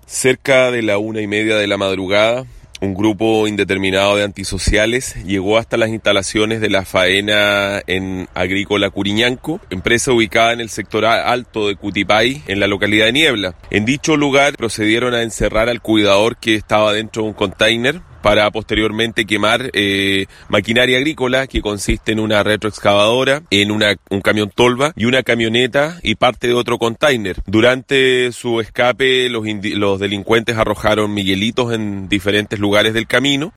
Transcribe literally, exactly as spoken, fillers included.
Cerca de la una y media de la madrugada, un grupo indeterminado de antisociales llegó hasta las instalaciones de la faena en Agrícola Curiñanco, empresa ubicada en el sector alto de Cutipay, en la localidad de Niebla. En dicho lugar procedieron a encerrar al cuidador que estaba dentro de un container para posteriormente quemar eh, maquinaria agrícola que consiste en una retroexcavadora, en una, un camión tolva y una camioneta y parte de otro container. Durante su escape los, indi- los delincuentes arrojaron miguelitos en diferentes lugares del camino